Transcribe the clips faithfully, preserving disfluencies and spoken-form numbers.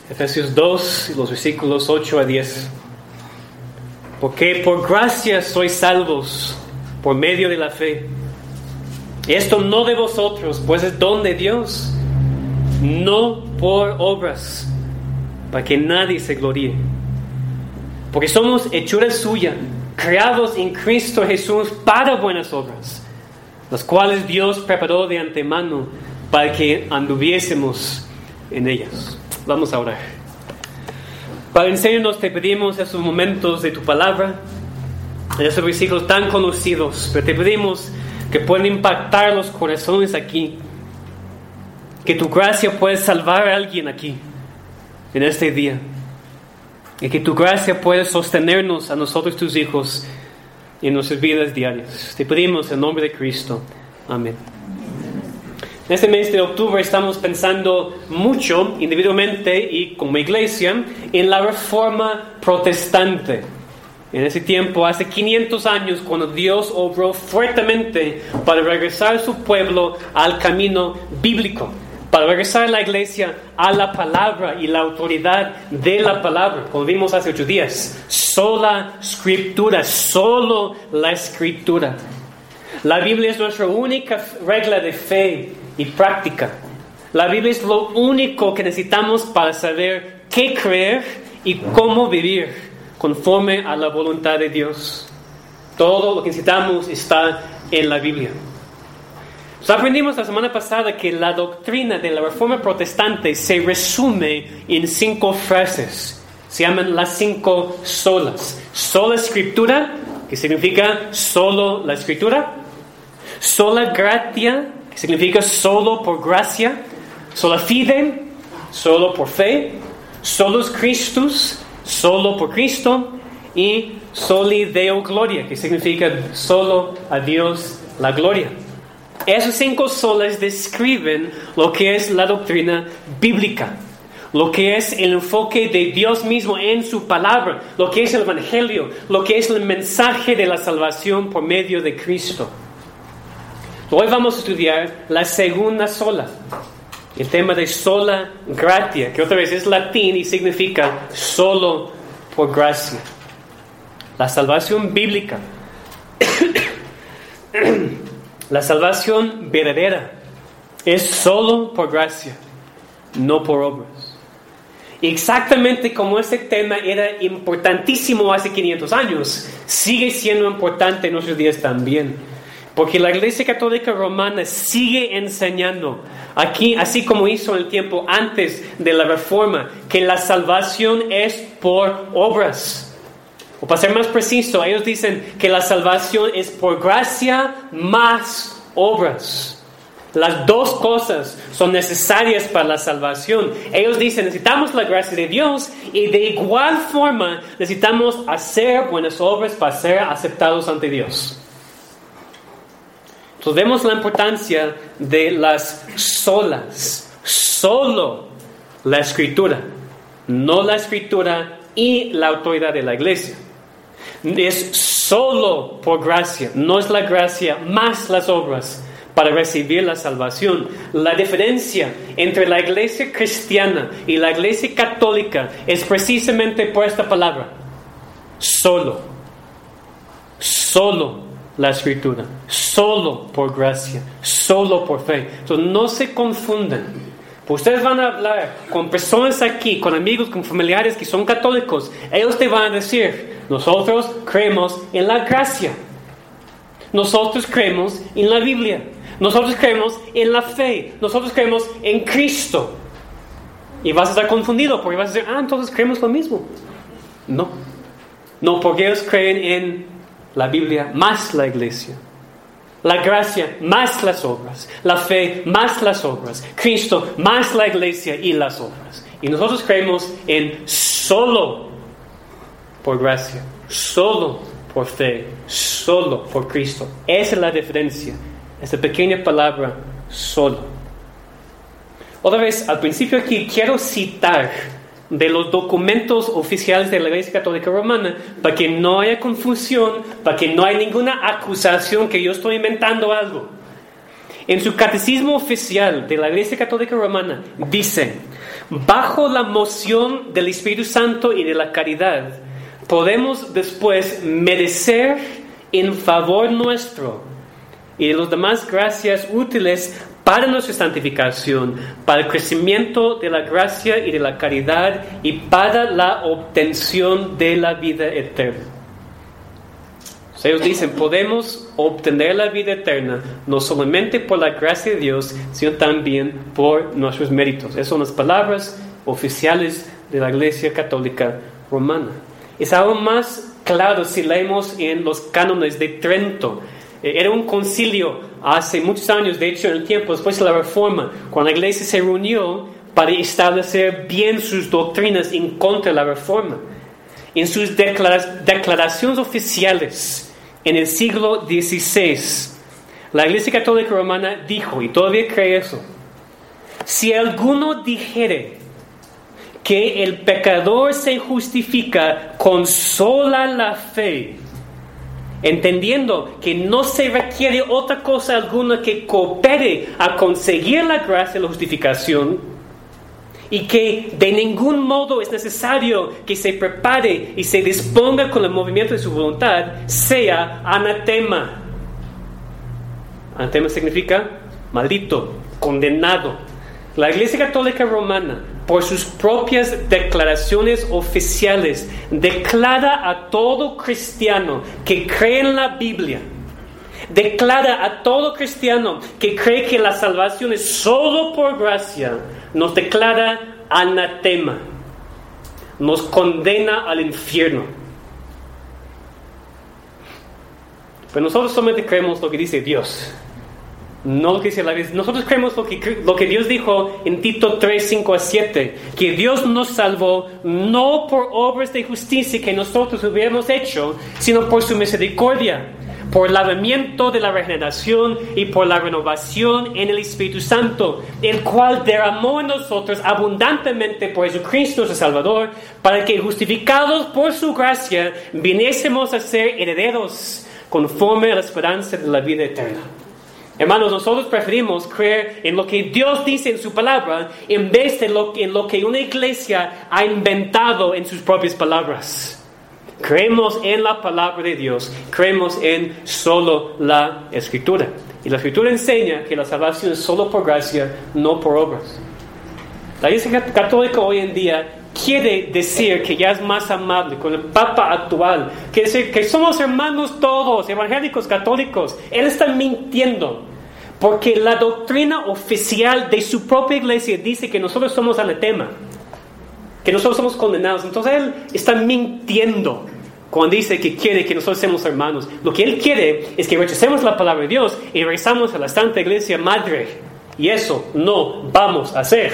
Efesios dos, los versículos ocho a diez. Porque por gracia sois salvos por medio de la fe. Esto no de vosotros, pues es don de Dios, no por obras, para que nadie se gloríe. Porque somos hechura suya, creados en Cristo Jesús para buenas obras, las cuales Dios preparó de antemano para que anduviésemos en ellas. Vamos a orar. Padre, enséñanos, te pedimos esos momentos de tu palabra, en esos versículos tan conocidos, pero te pedimos que puedan impactar los corazones aquí, que tu gracia pueda salvar a alguien aquí, en este día, y que tu gracia pueda sostenernos a nosotros, tus hijos, en nuestras vidas diarias. Te pedimos en nombre de Cristo. Amén. En este mes de octubre estamos pensando mucho, individualmente y como iglesia, en la reforma protestante. En ese tiempo, hace quinientos años, cuando Dios obró fuertemente para regresar a su pueblo al camino bíblico, para regresar a la iglesia a la palabra y la autoridad de la palabra, como vimos hace ocho días. Sola escritura, solo la escritura. La Biblia es nuestra única regla de fe y práctica. La Biblia es lo único que necesitamos para saber qué creer y cómo vivir conforme a la voluntad de Dios. Todo lo que necesitamos está en la Biblia. Nos aprendimos la semana pasada que la doctrina de la Reforma Protestante se resume en cinco frases. Se llaman las cinco solas. Sola Escritura, que significa solo la Escritura. Sola Gratia, que significa solo por gracia. Sola Fide, solo por fe. Solus Christus, solo por Cristo. Y Soli Deo Gloria, que significa solo a Dios la gloria. Esos cinco solas describen lo que es la doctrina bíblica, lo que es el enfoque de Dios mismo en su palabra, lo que es el evangelio, lo que es el mensaje de la salvación por medio de Cristo. Hoy vamos a estudiar la segunda sola, el tema de sola gratia, que otra vez es latín y significa solo por gracia. La salvación bíblica. La salvación verdadera es solo por gracia, no por obras. Exactamente como este tema era importantísimo hace quinientos años, sigue siendo importante en nuestros días también. Porque la Iglesia Católica Romana sigue enseñando, aquí, así como hizo en el tiempo antes de la Reforma, que la salvación es por obras. O para ser más preciso, ellos dicen que la salvación es por gracia más obras. Las dos cosas son necesarias para la salvación. Ellos dicen, necesitamos la gracia de Dios y de igual forma necesitamos hacer buenas obras para ser aceptados ante Dios. Entonces vemos la importancia de las solas. Solo la Escritura, no la Escritura y la autoridad de la iglesia. Es solo por gracia, no es la gracia más las obras para recibir la salvación. La diferencia entre la iglesia cristiana y la iglesia católica es precisamente por esta palabra: solo. Solo la Escritura, solo por gracia, solo por fe. Entonces no se confundan. Ustedes van a hablar con personas aquí, con amigos, con familiares que son católicos. Ellos te van a decir: nosotros creemos en la gracia. Nosotros creemos en la Biblia. Nosotros creemos en la fe. Nosotros creemos en Cristo. Y vas a estar confundido porque vas a decir: ah, entonces creemos lo mismo. No. No, porque ellos creen en la Biblia más la iglesia. La gracia más las obras, la fe más las obras, Cristo más la iglesia y las obras. Y nosotros creemos en solo por gracia, solo por fe, solo por Cristo. Esa es la diferencia, esa pequeña palabra solo. Otra vez, al principio aquí quiero citar de los documentos oficiales de la Iglesia Católica Romana, para que no haya confusión, para que no haya ninguna acusación que yo estoy inventando algo. En su catecismo oficial de la Iglesia Católica Romana dice: bajo la moción del Espíritu Santo y de la caridad, podemos después merecer en favor nuestro y de los demás gracias útiles para nuestra santificación, para el crecimiento de la gracia y de la caridad y para la obtención de la vida eterna. O sea, ellos dicen, podemos obtener la vida eterna no solamente por la gracia de Dios, sino también por nuestros méritos. Esas son las palabras oficiales de la Iglesia Católica Romana. Es aún más claro si leemos en los cánones de Trento. Era un concilio hace muchos años, de hecho en el tiempo después de la Reforma, cuando la Iglesia se reunió para establecer bien sus doctrinas en contra de la Reforma. En sus declara- declaraciones oficiales en el siglo dieciséis, la Iglesia Católica Romana dijo, y todavía cree eso: si alguno dijere que el pecador se justifica con sola la fe, entendiendo que no se requiere otra cosa alguna que coopere a conseguir la gracia y la justificación, y que de ningún modo es necesario que se prepare y se disponga con el movimiento de su voluntad, sea anatema. Anatema significa maldito, condenado. La Iglesia Católica Romana, por sus propias declaraciones oficiales, declara a todo cristiano que cree en la Biblia, declara a todo cristiano que cree que la salvación es solo por gracia, nos declara anatema, nos condena al infierno. Pero nosotros solamente creemos lo que dice Dios, no lo que dice la Biblia. Nosotros creemos lo que, lo que Dios dijo en Tito tres, cinco a siete, que Dios nos salvó no por obras de justicia que nosotros hubiéramos hecho, sino por su misericordia, por el lavamiento de la regeneración y por la renovación en el Espíritu Santo, el cual derramó en nosotros abundantemente por Jesucristo nuestro Salvador, para que, justificados por su gracia, viniésemos a ser herederos conforme a la esperanza de la vida eterna. Hermanos, nosotros preferimos creer en lo que Dios dice en su palabra en vez de lo, en lo que una iglesia ha inventado en sus propias palabras. Creemos en la palabra de Dios, creemos en solo la Escritura. Y la Escritura enseña que la salvación es solo por gracia, no por obras. La Iglesia Católica hoy en día quiere decir que ya es más amable con el Papa actual, quiere decir que somos hermanos todos, evangélicos, católicos. Él está mintiendo, porque la doctrina oficial de su propia iglesia dice que nosotros somos anatema, que nosotros somos condenados. Entonces él está mintiendo cuando dice que quiere que nosotros seamos hermanos. Lo que él quiere es que rechacemos la palabra de Dios y regresamos a la Santa Iglesia Madre, y eso no vamos a hacer.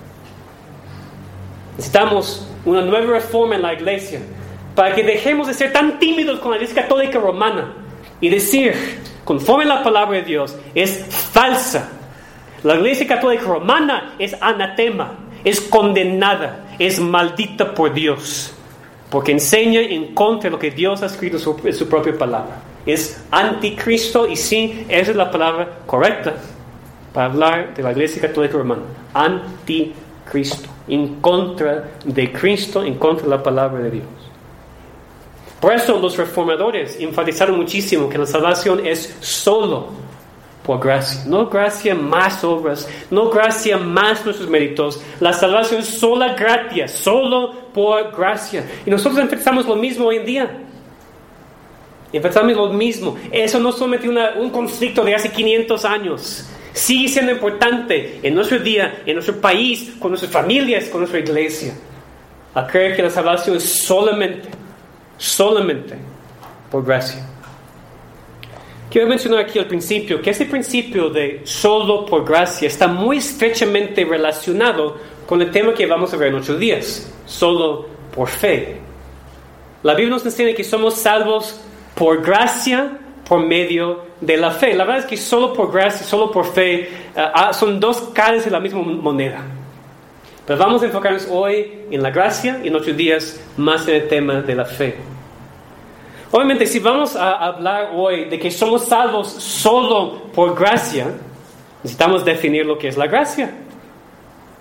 Necesitamos una nueva reforma en la iglesia para que dejemos de ser tan tímidos con la Iglesia Católica Romana y decir, conforme a la palabra de Dios, es falsa. La Iglesia Católica Romana es anatema, es condenada, es maldita por Dios, porque enseña en contra de lo que Dios ha escrito en su, en su propia palabra. Es anticristo, y sí, esa es la palabra correcta para hablar de la Iglesia Católica Romana. Anticristo, en contra de Cristo, en contra de la palabra de Dios. Por eso los reformadores enfatizaron muchísimo que la salvación es solo por gracia, no gracia más obras, no gracia más nuestros méritos. La salvación es sola gratia, solo por gracia. Y nosotros enfatizzamos lo mismo hoy en día. Enfatizzamos lo mismo. Eso no es solamente una, un conflicto de hace quinientos años. Sigue siendo importante en nuestro día, en nuestro país, con nuestras familias, con nuestra iglesia, a creer que la salvación es solamente, solamente por gracia. Quiero mencionar aquí al principio que ese principio de solo por gracia está muy estrechamente relacionado con el tema que vamos a ver en ocho días, solo por fe. La Biblia nos enseña que somos salvos por gracia, por medio de la fe. La verdad es que solo por gracia, solo por fe, uh, son dos caras de la misma moneda. Pero vamos a enfocarnos hoy en la gracia y en ocho días más en el tema de la fe. Obviamente, si vamos a hablar hoy de que somos salvos solo por gracia, necesitamos definir lo que es la gracia.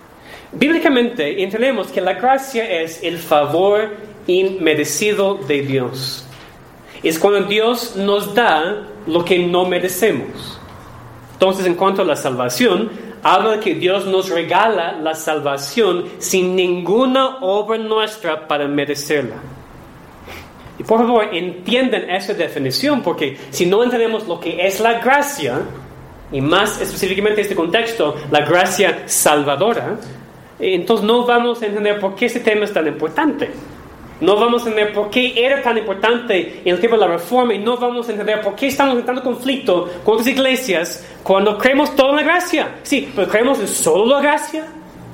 Bíblicamente entendemos que la gracia es el favor inmerecido de Dios. Es cuando Dios nos da lo que no merecemos. Entonces, en cuanto a la salvación, habla de que Dios nos regala la salvación sin ninguna obra nuestra para merecerla. Y por favor, entiendan esa definición, porque si no entendemos lo que es la gracia, y más específicamente en este contexto, la gracia salvadora, entonces no vamos a entender por qué este tema es tan importante. No vamos a entender por qué era tan importante en el tiempo de la Reforma, y no vamos a entender por qué estamos en tanto conflicto con otras iglesias cuando creemos toda la gracia. Sí, pero creemos en solo la gracia.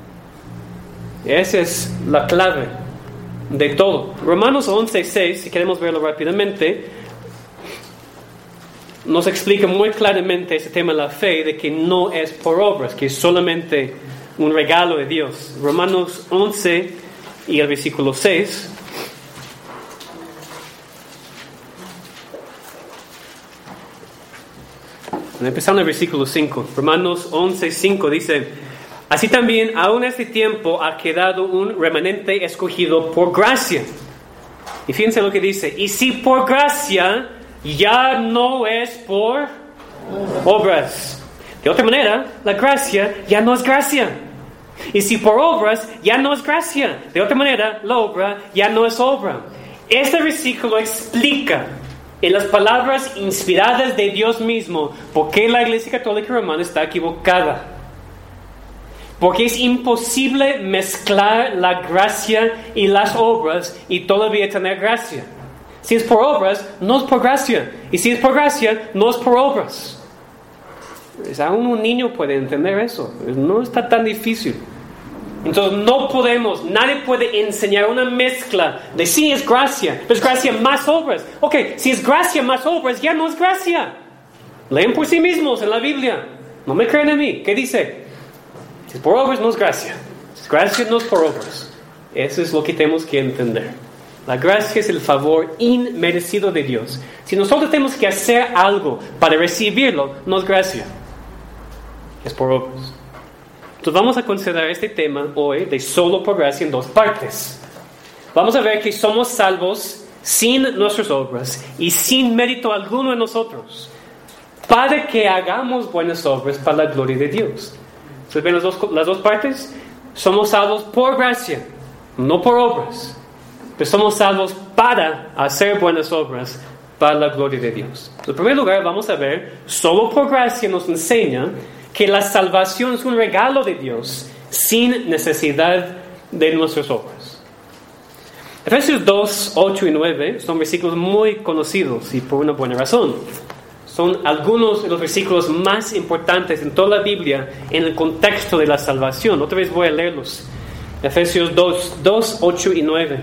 Esa es la clave de todo. Romanos once seis, si queremos verlo rápidamente, nos explica muy claramente ese tema de la fe, de que no es por obras, que es solamente un regalo de Dios. Romanos once y el versículo seis. Empezando el versículo cinco. Romanos once cinco dice: así también aún este tiempo ha quedado un remanente escogido por gracia. Y fíjense lo que dice: y si por gracia, ya no es por obras. De otra manera, la gracia ya no es gracia. Y si por obras, ya no es gracia. De otra manera, la obra ya no es obra. Este versículo explica en las palabras inspiradas de Dios mismo por qué la Iglesia Católica Romana está equivocada. Porque es imposible mezclar la gracia y las obras y todavía tener gracia. Si es por obras, no es por gracia. Y si es por gracia, no es por obras. Pues aún un niño puede entender eso. No está tan difícil. Entonces no podemos, nadie puede enseñar una mezcla de sí es gracia, pero es gracia más obras. Ok, si es gracia más obras, ya no es gracia. Leen por sí mismos en la Biblia. No me creen a mí. ¿Qué dice? Si es por obras, no es gracia. Si es gracia, no es por obras. Eso es lo que tenemos que entender. La gracia es el favor inmerecido de Dios. Si nosotros tenemos que hacer algo para recibirlo, no es gracia. Es por obras. Entonces vamos a considerar este tema hoy de solo por gracia en dos partes. Vamos a ver que somos salvos sin nuestras obras y sin mérito alguno en nosotros, para que hagamos buenas obras para la gloria de Dios. ¿Ustedes ven las dos, las dos partes? Somos salvos por gracia, no por obras. Pero somos salvos para hacer buenas obras para la gloria de Dios. En primer lugar, vamos a ver, solo por gracia nos enseña que la salvación es un regalo de Dios sin necesidad de nuestras obras. Efesios dos, ocho y nueve son versículos muy conocidos y por una buena razón. Son algunos de los versículos más importantes en toda la Biblia en el contexto de la salvación. Otra vez voy a leerlos. Efesios dos, dos, ocho y nueve.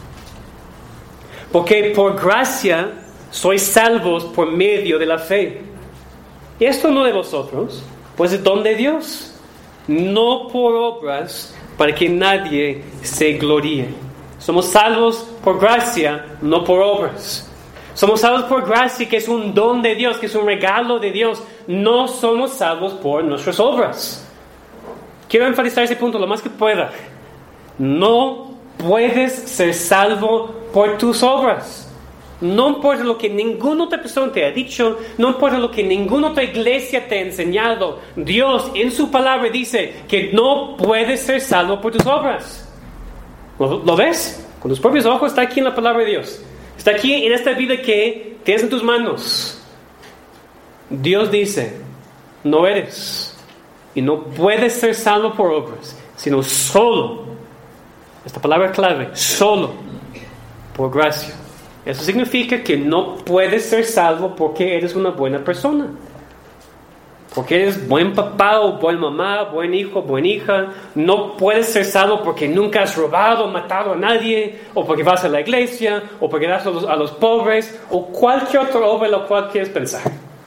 Porque por gracia sois salvos por medio de la fe. Y esto no de vosotros, pues es don de Dios, no por obras, para que nadie se gloríe. Somos salvos por gracia, no por obras. Somos salvos por gracia, que es un don de Dios, que es un regalo de Dios. No somos salvos por nuestras obras. Quiero enfatizar ese punto lo más que pueda. No puedes ser salvo por tus obras. No importa lo que ninguna otra persona te ha dicho, no importa lo que ninguna otra iglesia te ha enseñado. Dios en su palabra dice que no puedes ser salvo por tus obras. ¿Lo, lo ves? Con tus propios ojos está aquí en la palabra de Dios. Está aquí en esta vida que tienes en tus manos. Dios dice, no eres y no puedes ser salvo por obras, sino solo, esta palabra clave, solo por gracia. Eso significa que no puedes ser salvo porque eres una buena persona. Porque eres buen papá o buena mamá, buen hijo, buena hija. No puedes ser salvo porque nunca has robado o matado a nadie, o porque vas a la iglesia, o porque das a los, a los pobres, o cualquier otra obra en la cual quieres pensar.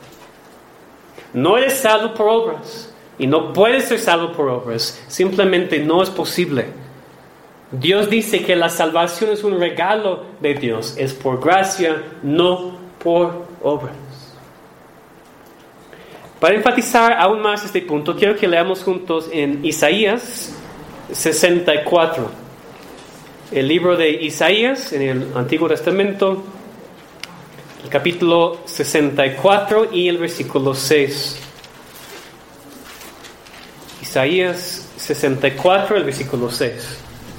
No eres salvo por obras, y no puedes ser salvo por obras. Simplemente no es posible. Dios dice que la salvación es un regalo de Dios. Es por gracia, no por obras. Para enfatizar aún más este punto, quiero que leamos juntos en Isaías sesenta y cuatro. El libro de Isaías en el Antiguo Testamento, el capítulo sesenta y cuatro y el versículo seis. Isaías sesenta y cuatro, el versículo seis.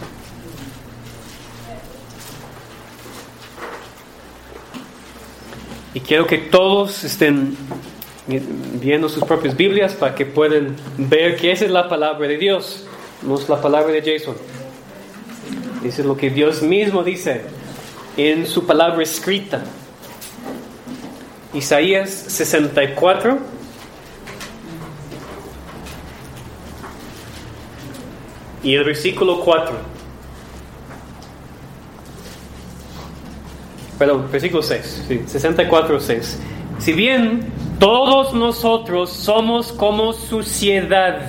Y quiero que todos estén viendo sus propias Biblias para que puedan ver que esa es la palabra de Dios, no es la palabra de Jason. Eso es lo que Dios mismo dice en su palabra escrita. Isaías sesenta y cuatro. Y el versículo cuatro. Perdón, versículo seis. Sí, sesenta y cuatro, seis. Si bien todos nosotros somos como suciedad,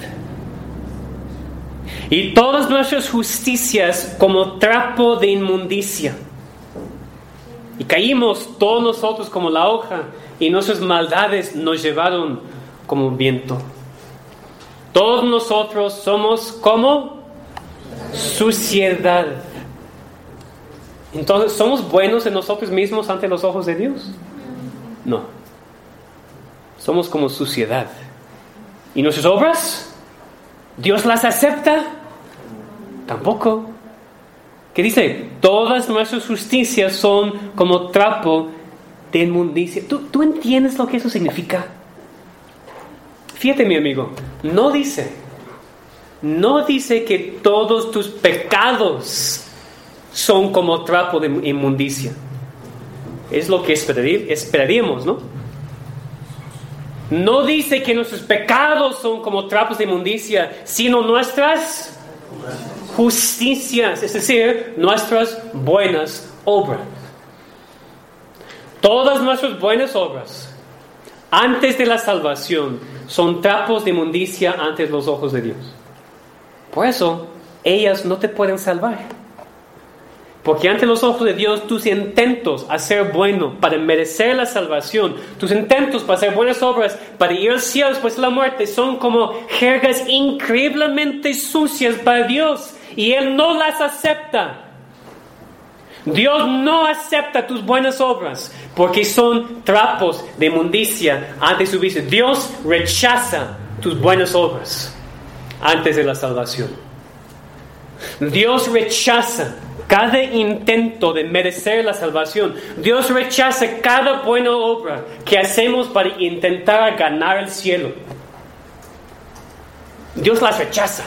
y todas nuestras justicias como trapo de inmundicia, y caímos todos nosotros como la hoja, y nuestras maldades nos llevaron como viento. Todos nosotros somos como suciedad. Entonces, ¿somos buenos en nosotros mismos ante los ojos de Dios? No. Somos como suciedad. ¿Y nuestras obras? ¿Dios las acepta? Tampoco. ¿Qué dice? Todas nuestras justicias son como trapo de inmundicia. ¿Tú, ¿Tú entiendes lo que eso significa? Fíjate, mi amigo, no dice, no dice que todos tus pecados son como trapo de inmundicia. Es lo que esperaríamos, ¿no? No dice que nuestros pecados son como trapos de inmundicia, sino nuestras justicias, es decir, nuestras buenas obras. Todas nuestras buenas obras, antes de la salvación, son trapos de inmundicia ante los ojos de Dios. Por eso, ellas no te pueden salvar. Porque ante los ojos de Dios, tus intentos a ser bueno para merecer la salvación, tus intentos para hacer buenas obras, para ir al cielo después de la muerte, son como jergas increíblemente sucias para Dios. Y Él no las acepta. Dios no acepta tus buenas obras porque son trapos de inmundicia ante su vista. Dios rechaza tus buenas obras antes de la salvación. Dios rechaza cada intento de merecer la salvación. Dios rechaza cada buena obra que hacemos para intentar ganar el cielo. Dios las rechaza.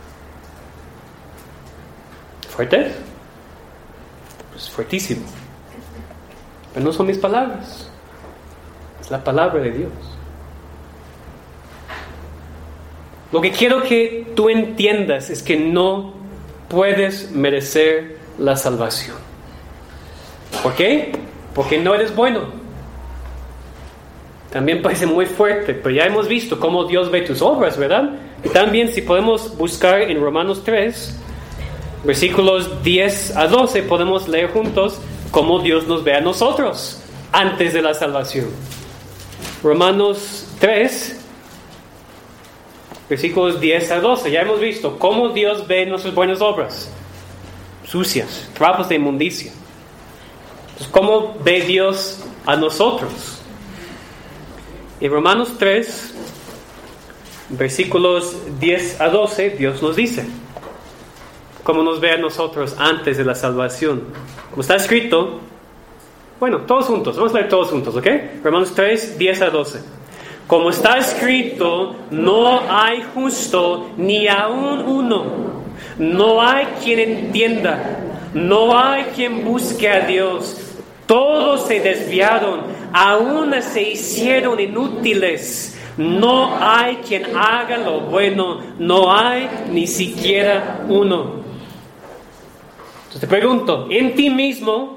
¿Fuerte? Pues fuertísimo. Pero no son mis palabras. Es la palabra de Dios. Lo que quiero que tú entiendas es que no puedes merecer la salvación. ¿Por qué? Porque no eres bueno. También parece muy fuerte, pero ya hemos visto cómo Dios ve tus obras, ¿verdad? Y también si podemos buscar en Romanos tres, versículos diez a doce, podemos leer juntos cómo Dios nos ve a nosotros antes de la salvación. Romanos tres, versículos diez a doce. Ya hemos visto cómo Dios ve nuestras buenas obras. Sucias, trapos de inmundicia. Entonces, ¿cómo ve Dios a nosotros? En Romanos tres, versículos diez a doce, Dios nos dice cómo nos ve a nosotros antes de la salvación. Como está escrito, bueno, todos juntos, vamos a leer todos juntos, ¿ok? Romanos tres, diez a doce. Como está escrito, no hay justo ni aun uno. No hay quien entienda, no hay quien busque a Dios. Todos se desviaron, aún se hicieron inútiles. No hay quien haga lo bueno, no hay ni siquiera uno. Entonces te pregunto, ¿en ti mismo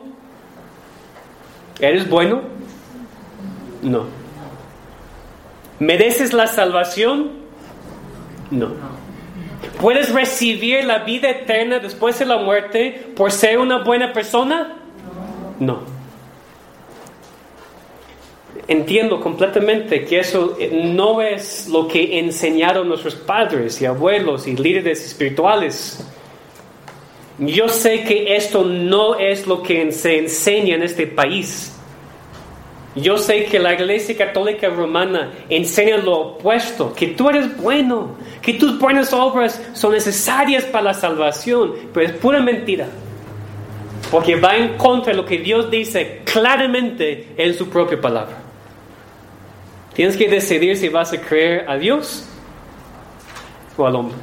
eres bueno? No. ¿Mereces la salvación? No. ¿Puedes recibir la vida eterna después de la muerte por ser una buena persona? No. entiendo completamente que eso no es lo que enseñaron nuestros padres y abuelos y líderes espirituales. Yo sé que esto no es lo que se enseña en este país. Yo sé que la Iglesia Católica Romana enseña lo opuesto, que tú eres bueno, que tus buenas obras son necesarias para la salvación, pero es pura mentira, porque va en contra de lo que Dios dice claramente en su propia palabra. Tienes que decidir si vas a creer a Dios o al hombre.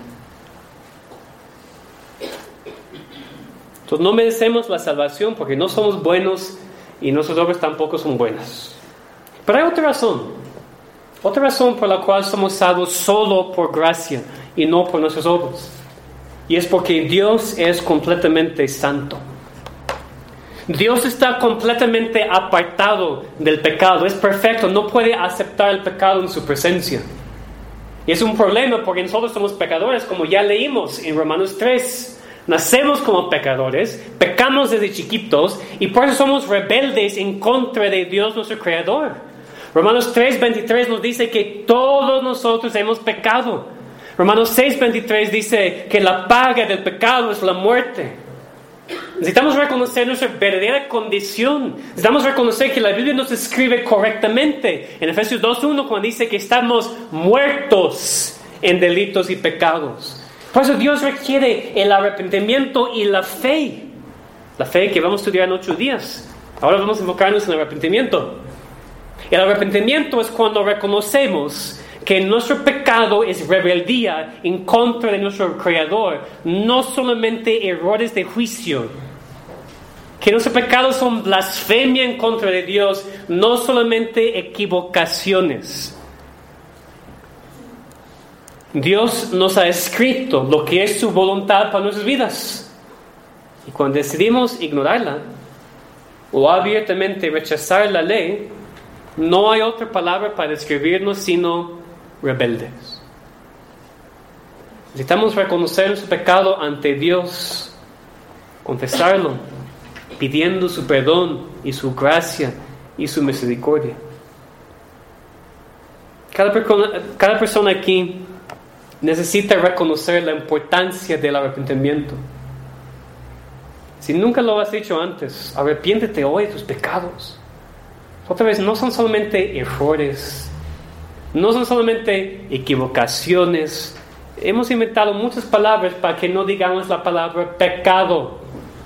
Entonces no merecemos la salvación porque no somos buenos y nuestras obras tampoco son buenas. Pero hay otra razón. Otra razón por la cual somos salvos solo por gracia y no por nuestras obras. Y es porque Dios es completamente santo. Dios está completamente apartado del pecado. Es perfecto. No puede aceptar el pecado en su presencia. Y es un problema porque nosotros somos pecadores, como ya leímos en Romanos tres. Nacemos como pecadores, pecamos desde chiquitos y por eso somos rebeldes en contra de Dios nuestro Creador. Romanos tres veintitrés nos dice que todos nosotros hemos pecado. Romanos seis veintitrés dice que la paga del pecado es la muerte. Necesitamos reconocer nuestra verdadera condición. Necesitamos reconocer que la Biblia nos escribe correctamente. En Efesios dos uno cuando dice que estamos muertos en delitos y pecados. Por eso Dios requiere el arrepentimiento y la fe. La fe que vamos a estudiar en ocho días. Ahora vamos a enfocarnos en el arrepentimiento. El arrepentimiento es cuando reconocemos que nuestro pecado es rebeldía en contra de nuestro Creador. No solamente errores de juicio. Que nuestros pecados son blasfemia en contra de Dios. No solamente equivocaciones. Dios nos ha escrito lo que es su voluntad para nuestras vidas. Y cuando decidimos ignorarla o abiertamente rechazar la ley, no hay otra palabra para describirnos sino rebeldes. Necesitamos reconocer nuestro pecado ante Dios, confesarlo, pidiendo su perdón y su gracia y su misericordia. Cada persona, cada persona aquí necesita reconocer la importancia del arrepentimiento. Si nunca lo has hecho antes, arrepiéntete hoy de tus pecados. Otra vez, no son solamente errores, no son solamente equivocaciones. Hemos inventado muchas palabras para que no digamos la palabra pecado.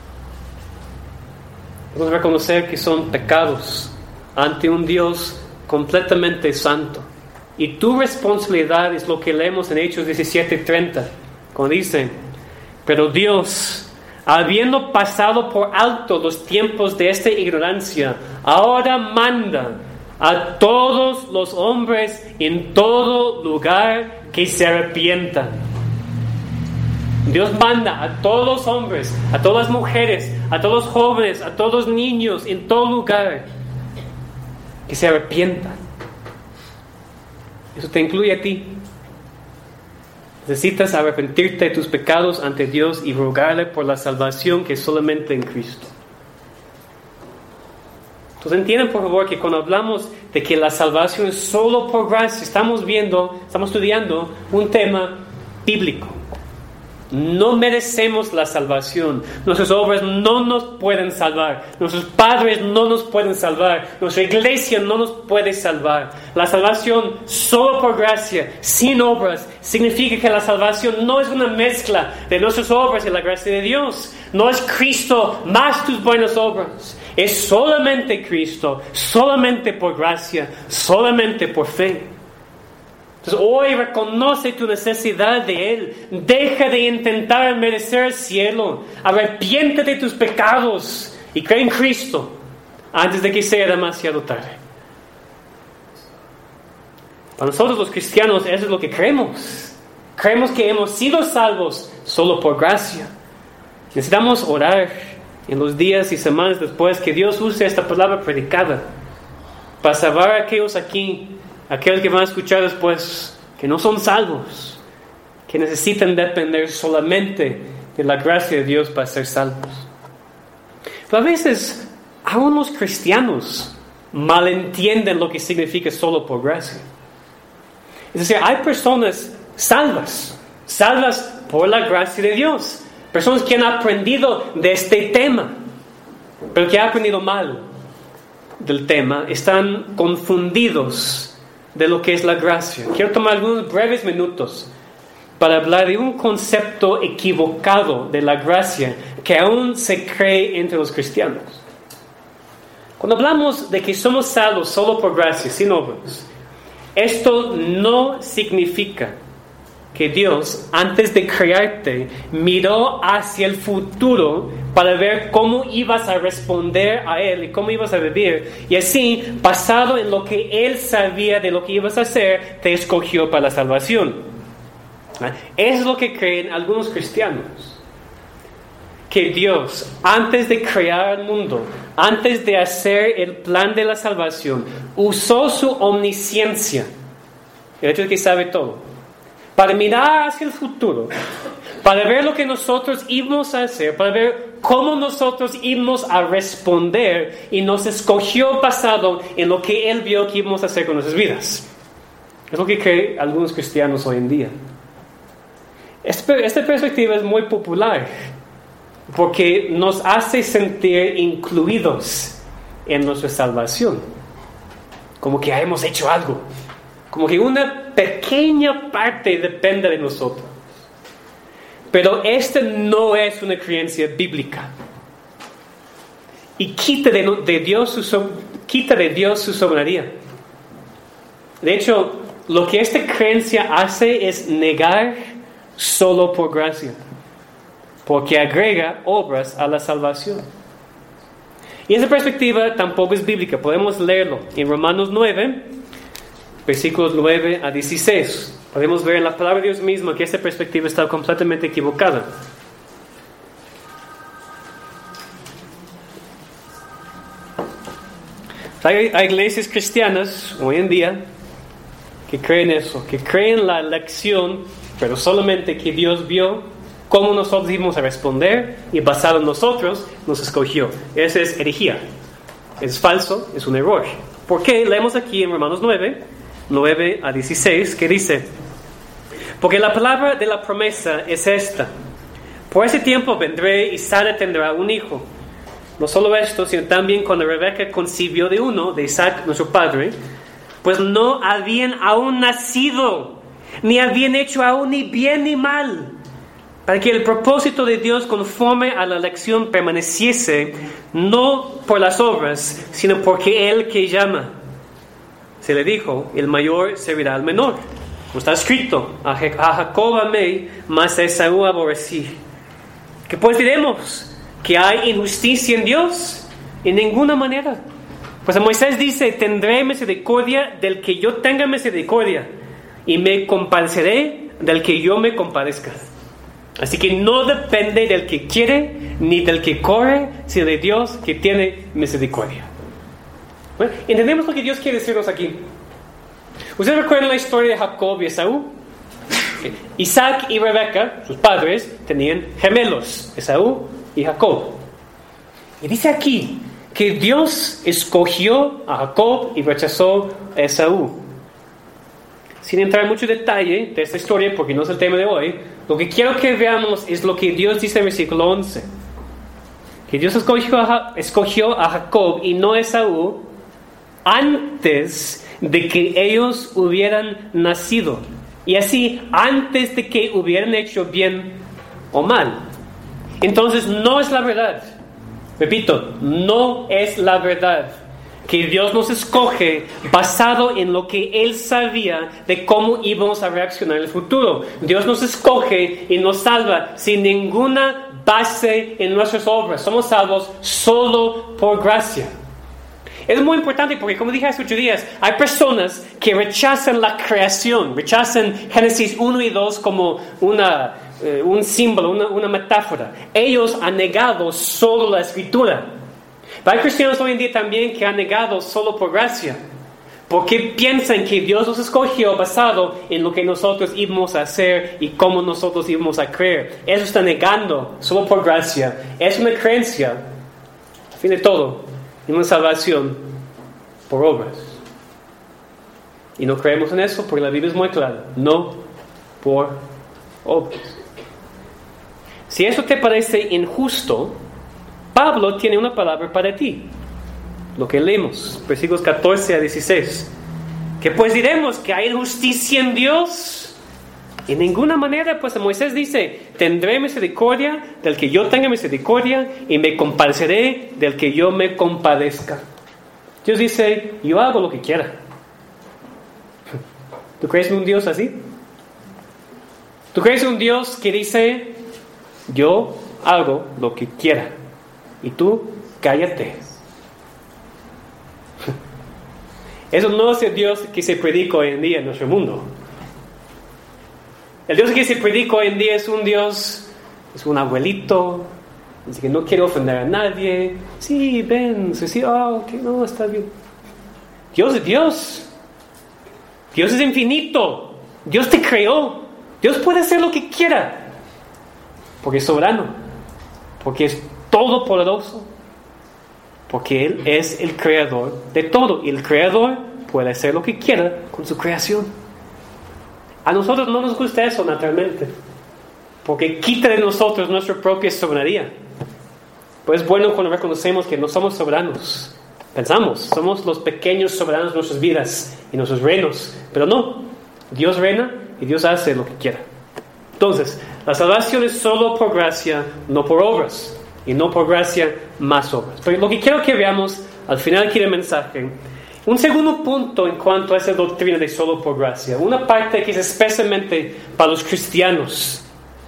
Debemos reconocer que son pecados ante un Dios completamente santo. Y tu responsabilidad es lo que leemos en Hechos diecisiete treinta, cuando dice: pero Dios, habiendo pasado por alto los tiempos de esta ignorancia, ahora manda a todos los hombres en todo lugar que se arrepientan. Dios manda a todos los hombres, a todas las mujeres, a todos los jóvenes, a todos los niños en todo lugar que se arrepientan. Eso te incluye a ti. Necesitas arrepentirte de tus pecados ante Dios y rogarle por la salvación que es solamente en Cristo. Entonces entiendan por favor que cuando hablamos de que la salvación es solo por gracia, estamos viendo, estamos estudiando un tema bíblico. No merecemos la salvación. Nuestras obras no nos pueden salvar. Nuestros padres no nos pueden salvar. Nuestra iglesia no nos puede salvar. La salvación solo por gracia, sin obras, significa que la salvación no es una mezcla de nuestras obras y la gracia de Dios. No es Cristo más tus buenas obras. Es solamente Cristo, solamente por gracia, solamente por fe. Entonces hoy reconoce tu necesidad de Él. Deja de intentar merecer el cielo. Arrepiéntete de tus pecados y cree en Cristo antes de que sea demasiado tarde. Para nosotros los cristianos eso es lo que creemos. Creemos que hemos sido salvos solo por gracia. Necesitamos orar en los días y semanas después que Dios use esta palabra predicada para salvar a aquellos aquí, aquellos que van a escuchar después, que no son salvos, que necesitan depender solamente de la gracia de Dios para ser salvos. Pero a veces, aún los cristianos malentienden lo que significa solo por gracia. Es decir, hay personas salvas, salvas por la gracia de Dios. Personas que han aprendido de este tema, pero que han aprendido mal del tema, están confundidos de lo que es la gracia. Quiero tomar algunos breves minutos para hablar de un concepto equivocado de la gracia que aún se cree entre los cristianos. Cuando hablamos de que somos salvos solo por gracia, sin obras, esto no significa que Dios, antes de crearte, miró hacia el futuro para ver cómo ibas a responder a Él y cómo ibas a vivir. Y así, basado en lo que Él sabía de lo que ibas a hacer, te escogió para la salvación. Es lo que creen algunos cristianos. Que Dios, antes de crear el mundo, antes de hacer el plan de la salvación, usó su omnisciencia, el hecho de que sabe todo, para mirar hacia el futuro, para ver lo que nosotros íbamos a hacer, para ver cómo nosotros íbamos a responder, y nos escogió basado en lo que Él vio que íbamos a hacer con nuestras vidas. Es lo que creen algunos cristianos hoy en día. Esta perspectiva es muy popular porque nos hace sentir incluidos en nuestra salvación, como que hemos hecho algo, como que una pequeña parte depende de nosotros. Pero esta no es una creencia bíblica y quita de, de Dios su, quita de Dios su soberanía. De hecho, lo que esta creencia hace es negar solo por gracia, porque agrega obras a la salvación. Y esa perspectiva tampoco es bíblica. Podemos leerlo en Romanos nueve, versículos nueve a dieciséis. Podemos ver en la palabra de Dios misma que esta perspectiva está completamente equivocada. Hay, hay iglesias cristianas hoy en día que creen eso, que creen la elección, pero solamente que Dios vio cómo nosotros íbamos a responder y basado en nosotros nos escogió. Esa es herejía, es falso, es un error. ¿Por qué? Leemos aquí en Romanos nueve, nueve a dieciséis, que dice: porque la palabra de la promesa es esta: por ese tiempo vendré y Sara tendrá un hijo. No solo esto, sino también cuando Rebeca concibió de uno, de Isaac nuestro padre, pues no habían aún nacido, ni habían hecho aún ni bien ni mal, para que el propósito de Dios conforme a la elección permaneciese, no por las obras, sino porque Él que llama. Se le dijo: el mayor servirá al menor. Como está escrito: a Jacob amé, mas a Esaú aborrecí. ¿Qué pues diremos? ¿Que hay injusticia en Dios? En ninguna manera. Pues a Moisés dice: tendré misericordia del que yo tenga misericordia, y me compadeceré del que yo me compadezca. Así que no depende del que quiere ni del que corre, sino de Dios que tiene misericordia. Bueno, ¿entendemos lo que Dios quiere decirnos aquí? ¿Ustedes recuerdan la historia de Jacob y Esaú? Isaac y Rebeca, sus padres, tenían gemelos, Esaú y Jacob. Y dice aquí que Dios escogió a Jacob y rechazó a Esaú. Sin entrar en mucho detalle de esta historia, porque no es el tema de hoy, lo que quiero que veamos es lo que Dios dice en el versículo once. Que Dios escogió a, escogió a Jacob y no a Esaú antes de que ellos hubieran nacido. Y así, antes de que hubieran hecho bien o mal. Entonces, no es la verdad. Repito, no es la verdad que Dios nos escoge basado en lo que Él sabía de cómo íbamos a reaccionar en el futuro. Dios nos escoge y nos salva sin ninguna base en nuestras obras. Somos salvos solo por gracia. Es muy importante porque, como dije hace ocho días, hay personas que rechazan la creación, rechazan Génesis uno y dos como una, eh, un símbolo, una, una metáfora. Ellos han negado solo la Escritura. Pero hay cristianos hoy en día también que han negado solo por gracia, porque piensan que Dios nos escogió basado en lo que nosotros íbamos a hacer y cómo nosotros íbamos a creer. Eso está negando solo por gracia. Es una creencia, a fin de todo, en una salvación por obras. Y no creemos en eso porque la Biblia es muy clara. No por obras. Si eso te parece injusto, Pablo tiene una palabra para ti. Lo que leemos, versículos catorce a dieciséis. ¿Qué pues diremos? ¿Que hay injusticia en Dios? En ninguna manera, pues Moisés dice: tendré misericordia del que yo tenga misericordia, y me compadeceré del que yo me compadezca. Dios dice: yo hago lo que quiera. ¿Tú crees en un Dios así? ¿Tú crees en un Dios que dice: yo hago lo que quiera, y tú cállate? Eso no es el Dios que se predica hoy en día en nuestro mundo. El Dios que se predica hoy en día es un Dios, es un abuelito, dice que no quiere ofender a nadie. Sí, ven, sí, sí, oh, que no, está bien. Dios es Dios. Dios es infinito. Dios te creó. Dios puede hacer lo que quiera, porque es soberano, porque es todopoderoso, porque Él es el creador de todo, y el creador puede hacer lo que quiera con su creación. A nosotros no nos gusta eso naturalmente, porque quita de nosotros nuestra propia soberanía. Pues es bueno cuando reconocemos que no somos soberanos. Pensamos, somos los pequeños soberanos de nuestras vidas y nuestros reinos, pero no, Dios reina y Dios hace lo que quiera. Entonces, la salvación es solo por gracia, no por obras. Y no por gracia, más obras. Pero lo que quiero que veamos al final aquí del mensaje, un segundo punto en cuanto a esa doctrina de solo por gracia. Una parte que es especialmente para los cristianos.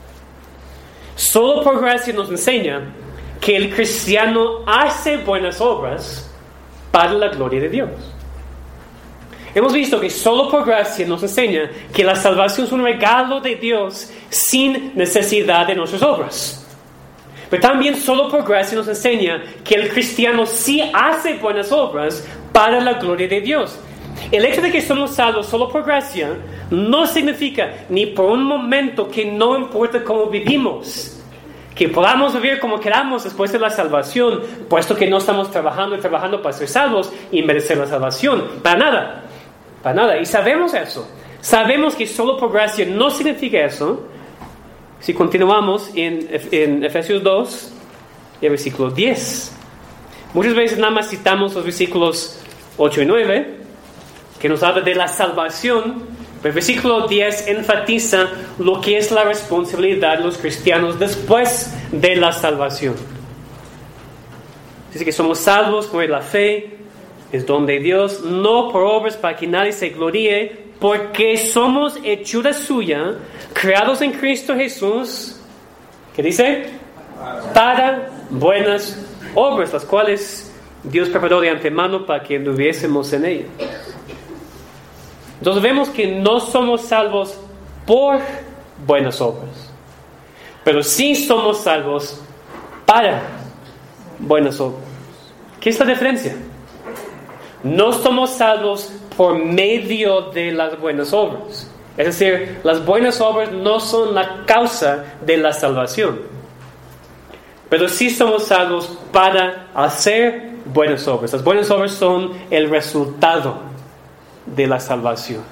Solo por gracia nos enseña que el cristiano hace buenas obras para la gloria de Dios. Hemos visto que solo por gracia nos enseña que la salvación es un regalo de Dios sin necesidad de nuestras obras. Pero también solo por gracia nos enseña que el cristiano sí hace buenas obras para la gloria de Dios. El hecho de que somos salvos solo por gracia no significa ni por un momento que no importa cómo vivimos, que podamos vivir como queramos después de la salvación, puesto que no estamos trabajando y trabajando para ser salvos y merecer la salvación. Para nada, para nada. Y sabemos eso. Sabemos que solo por gracia no significa eso. Si continuamos en, en Efesios dos, el versículo diez. Muchas veces nada más citamos los versículos ocho y nueve, que nos habla de la salvación. Pero el versículo diez enfatiza lo que es la responsabilidad de los cristianos después de la salvación. Dice que somos salvos por la fe, es don de Dios, no por obras para que nadie se gloríe, porque somos hechura suya, creados en Cristo Jesús, ¿qué dice? Para buenas obras, las cuales Dios preparó de antemano para que anduviésemos en ellas. Entonces vemos que no somos salvos por buenas obras, pero sí somos salvos para buenas obras. ¿Qué es la diferencia? No somos salvos por medio de las buenas obras. Es decir, las buenas obras no son la causa de la salvación, pero sí somos salvos para hacer buenas obras. Las buenas obras son el resultado de la salvación.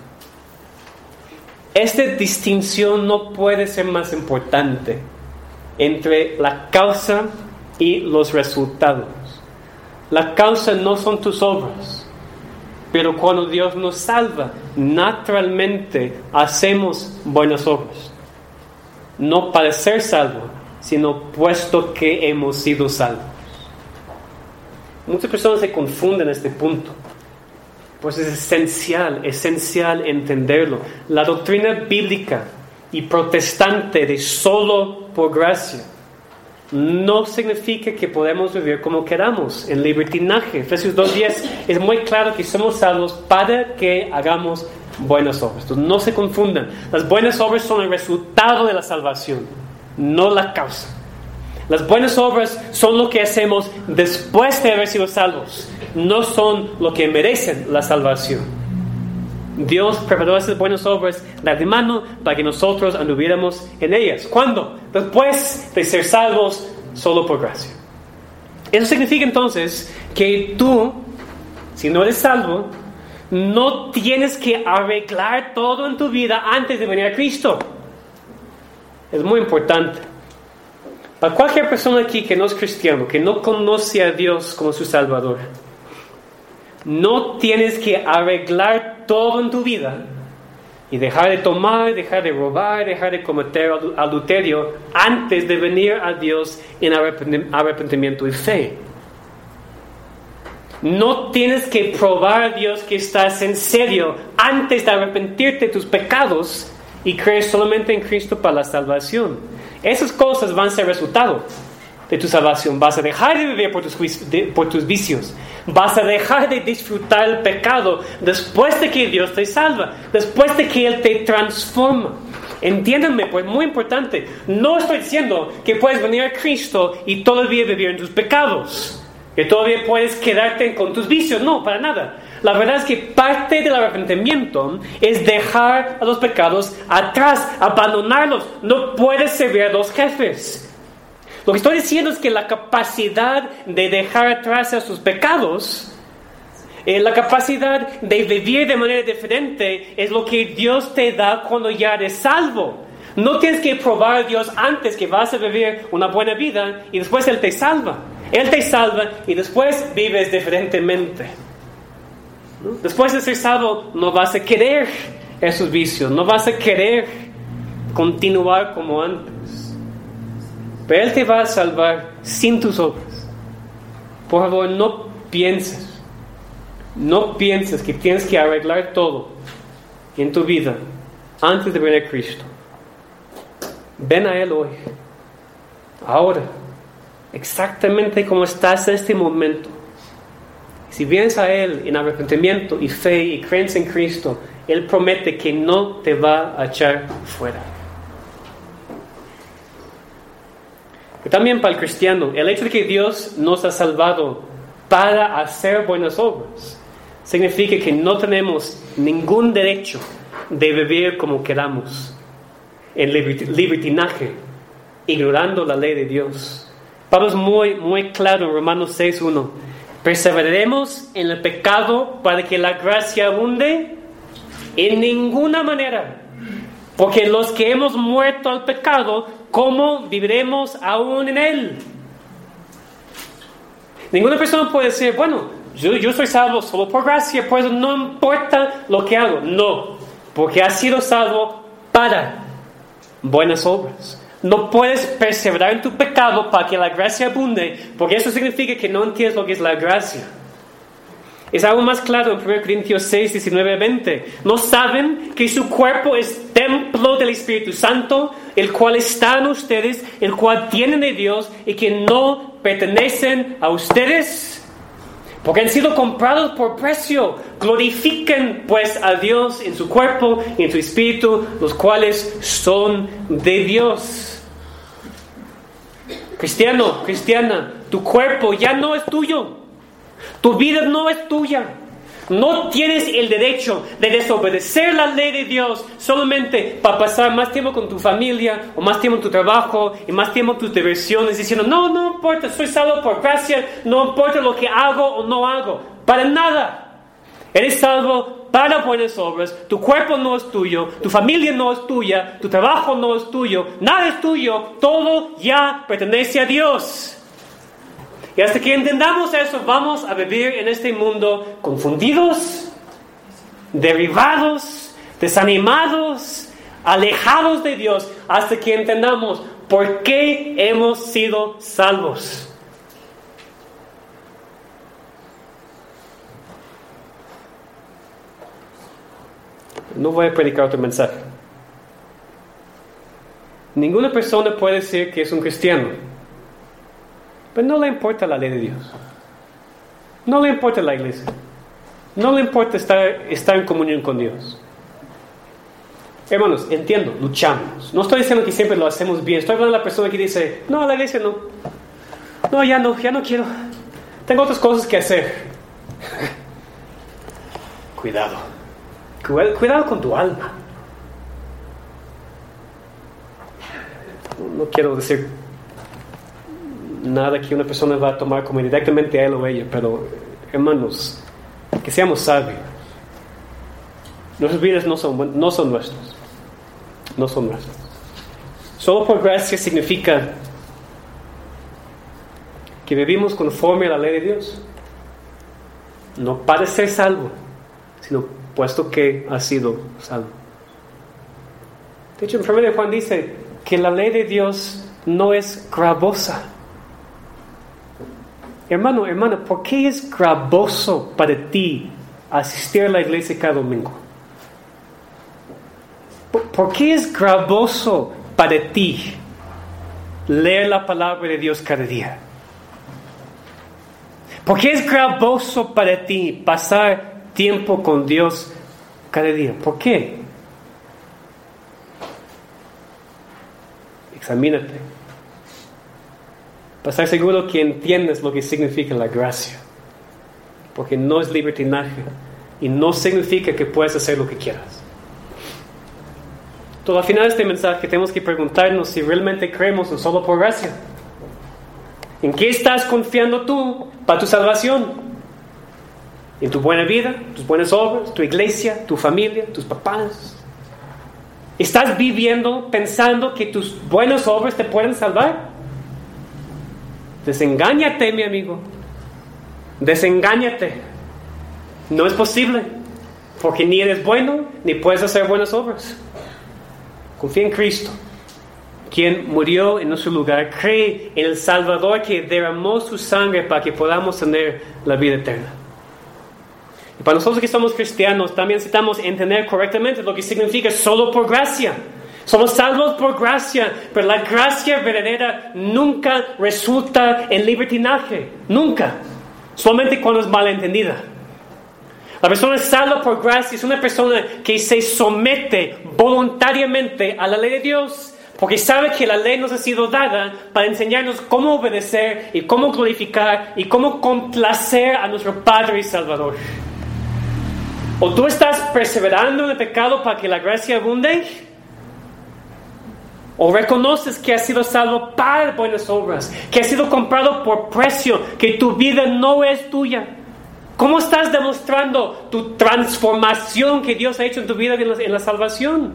Esta distinción no puede ser más importante entre la causa y los resultados. La causa no son tus obras, pero cuando Dios nos salva, naturalmente hacemos buenas obras. No para ser salvos, sino puesto que hemos sido salvos. Muchas personas se confunden en este punto. Pues es esencial, esencial entenderlo. La doctrina bíblica y protestante de solo por gracia no significa que podemos vivir como queramos, en libertinaje. Efesios dos diez es muy claro que somos salvos para que hagamos buenas obras. Entonces no se confundan. Las buenas obras son el resultado de la salvación, no la causa. Las buenas obras son lo que hacemos después de haber sido salvos, no son lo que merecen la salvación. Dios preparó esas buenas obras de antemano para que nosotros anduviéramos en ellas. ¿Cuándo? Después de ser salvos solo por gracia. Eso significa entonces que tú si no eres salvo, no tienes que arreglar todo en tu vida antes de venir a Cristo. Es muy importante. Para cualquier persona aquí que no es cristiano, que no conoce a Dios como su Salvador, no tienes que arreglar todo en tu vida y dejar de tomar, dejar de robar, dejar de cometer adulterio antes de venir a Dios en arrepentimiento y fe. No tienes que probar a Dios que estás en serio antes de arrepentirte de tus pecados y creer solamente en Cristo para la salvación. Esas cosas van a ser resultado de tu salvación. Vas a dejar de vivir por tus, juici- de, por tus vicios. Vas a dejar de disfrutar el pecado después de que Dios te salva, después de que Él te transforma. Entiéndanme, pues muy importante, no estoy diciendo que puedes venir a Cristo y todavía vivir en tus pecados, que todavía puedes quedarte con tus vicios. No, para nada. La verdad es que parte del arrepentimiento es dejar a los pecados atrás, abandonarlos. No puedes servir a dos jefes. Lo que estoy diciendo es que la capacidad de dejar atrás a sus pecados, eh, la capacidad de vivir de manera diferente, es lo que Dios te da cuando ya eres salvo. No tienes que probar a Dios antes que vas a vivir una buena vida y después Él te salva. Él te salva y después vives diferentemente. Después de ser salvo, no vas a querer esos vicios, no vas a querer continuar como antes. Pero Él te va a salvar sin tus obras. Por favor, no pienses, no pienses que tienes que arreglar todo en tu vida antes de venir a Cristo. Ven a Él hoy, ahora, exactamente como estás en este momento. Si vienes a Él en arrepentimiento y fe y crees en Cristo, Él promete que no te va a echar fuera. Pero también para el cristiano, el hecho de que Dios nos ha salvado para hacer buenas obras significa que no tenemos ningún derecho de vivir como queramos, en libertinaje, ignorando la ley de Dios. Pablo es muy, muy claro en Romanos seis uno. ¿Perseveraremos en el pecado para que la gracia abunde? En ninguna manera. Porque los que hemos muerto al pecado, ¿cómo viviremos aún en él? Ninguna persona puede decir, bueno, yo, yo soy salvo solo por gracia, por eso no importa lo que hago. No, porque has sido salvo para buenas obras. No puedes perseverar en tu pecado para que la gracia abunde, porque eso significa que no entiendes lo que es la gracia. Es algo más claro en primera Corintios seis, diecinueve a veinte. ¿No saben que su cuerpo es templo del Espíritu Santo, el cual está en ustedes, el cual tienen de Dios y que no pertenecen a ustedes? Porque han sido comprados por precio. Glorifiquen pues a Dios en su cuerpo y en su espíritu, los cuales son de Dios. Cristiano, cristiana, tu cuerpo ya no es tuyo. Tu vida no es tuya. No tienes el derecho de desobedecer la ley de Dios solamente para pasar más tiempo con tu familia o más tiempo en tu trabajo y más tiempo en tus diversiones diciendo, no, no importa, soy salvo por gracia, no importa lo que hago o no hago. Para nada. Eres salvo para buenas obras. Tu cuerpo no es tuyo, tu familia no es tuya, tu trabajo no es tuyo, nada es tuyo, todo ya pertenece a Dios. Y hasta que entendamos eso, vamos a vivir en este mundo confundidos, derribados, desanimados, alejados de Dios, hasta que entendamos por qué hemos sido salvos. No voy a predicar otro mensaje. Ninguna persona puede decir que es un cristiano, pero no le importa la ley de Dios. No le importa la iglesia. No le importa estar, estar en comunión con Dios. Hermanos, entiendo, luchamos. No estoy diciendo que siempre lo hacemos bien. Estoy hablando de la persona que dice, no, la iglesia no. No, ya no, ya no quiero. Tengo otras cosas que hacer. Cuidado. Cuidado con tu alma. No quiero decir nada que una persona va a tomar como directamente a él o ella, pero hermanos, que seamos sabios. Nuestras vidas no son, no son nuestras. No son nuestras. Solo por gracia significa que vivimos conforme a la ley de Dios. No para ser salvo, sino puesto que ha sido salvo. De hecho, en primera de Juan dice que la ley de Dios no es gravosa. Hermano, hermana, ¿por qué es gravoso para ti asistir a la iglesia cada domingo? ¿Por, ¿por qué es gravoso para ti leer la palabra de Dios cada día? ¿Por qué es gravoso para ti pasar tiempo con Dios cada día? ¿Por qué? Examínate. Para estar seguro que entiendes lo que significa la gracia. Porque no es libertinaje. Y no significa que puedes hacer lo que quieras. Entonces, al final de este mensaje tenemos que preguntarnos si realmente creemos en solo por gracia. ¿En qué estás confiando tú para tu salvación? ¿En tu buena vida, tus buenas obras, tu iglesia, tu familia, tus papás? ¿Estás viviendo pensando que tus buenas obras te pueden salvar? Desengáñate, mi amigo. Desengáñate. No es posible, porque ni eres bueno, ni puedes hacer buenas obras. Confía en Cristo, quien murió en nuestro lugar. Cree en el Salvador que derramó su sangre para que podamos tener la vida eterna. Y para nosotros que somos cristianos, también necesitamos entender correctamente lo que significa solo por gracia. Somos salvos por gracia, pero la gracia verdadera nunca resulta en libertinaje. Nunca. Solamente cuando es malentendida. La persona salva por gracia es una persona que se somete voluntariamente a la ley de Dios, porque sabe que la ley nos ha sido dada para enseñarnos cómo obedecer y cómo glorificar y cómo complacer a nuestro Padre y Salvador. ¿O tú estás perseverando en el pecado para que la gracia abunde? ¿O reconoces que has sido salvo para buenas obras, que has sido comprado por precio, que tu vida no es tuya? ¿Cómo estás demostrando tu transformación que Dios ha hecho en tu vida en la, en la salvación?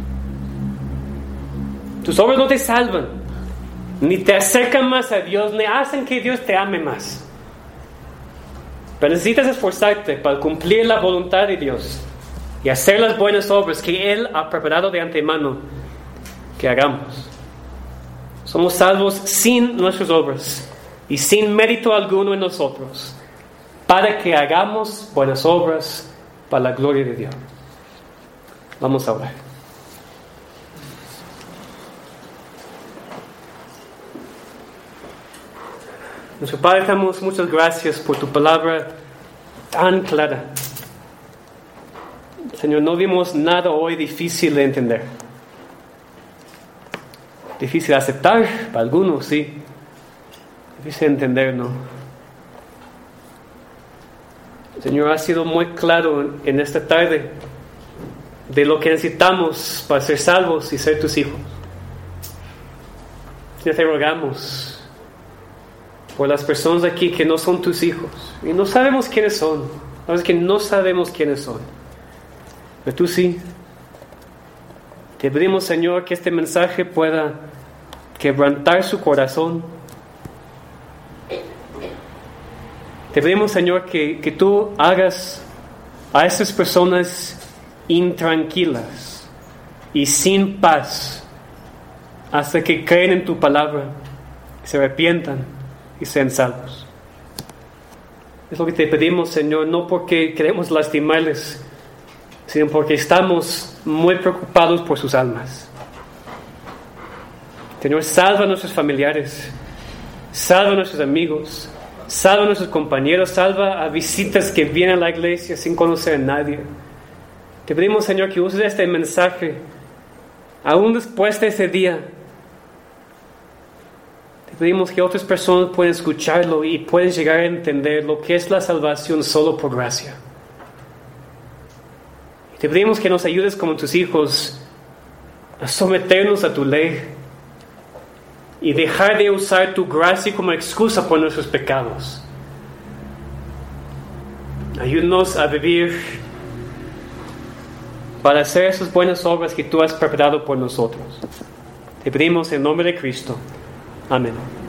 Tus obras no te salvan, ni te acercan más a Dios, ni hacen que Dios te ame más. Pero necesitas esforzarte para cumplir la voluntad de Dios y hacer las buenas obras que Él ha preparado de antemano que hagamos. Somos salvos sin nuestras obras y sin mérito alguno en nosotros, para que hagamos buenas obras para la gloria de Dios. Vamos a orar. Nuestro Padre, te damos muchas gracias por tu palabra tan clara. Señor, no vimos nada hoy difícil de entender. Difícil de aceptar, para algunos sí. Difícil de entender, ¿no? Señor, ha sido muy claro en esta tarde de lo que necesitamos para ser salvos y ser tus hijos. Señor, te rogamos por las personas aquí que no son tus hijos y no sabemos quiénes son. La verdad es que no sabemos quiénes son, pero tú sí. Te pedimos, Señor, que este mensaje pueda quebrantar su corazón. Te pedimos, Señor, que, que tú hagas a estas personas intranquilas y sin paz hasta que creen en tu palabra, se arrepientan y sean salvos. Es lo que te pedimos, Señor, no porque queremos lastimarles, sino porque estamos muy preocupados por sus almas. Señor, salva a nuestros familiares, salva a nuestros amigos, salva a nuestros compañeros, salva a visitas que vienen a la iglesia sin conocer a nadie. Te pedimos, Señor, que uses este mensaje aún después de ese día. Te pedimos que otras personas puedan escucharlo y puedan llegar a entender lo que es la salvación solo por gracia. Te pedimos que nos ayudes como tus hijos a someternos a tu ley y dejar de usar tu gracia como excusa por nuestros pecados. Ayúdanos a vivir para hacer esas buenas obras que tú has preparado por nosotros. Te pedimos en nombre de Cristo. Amén.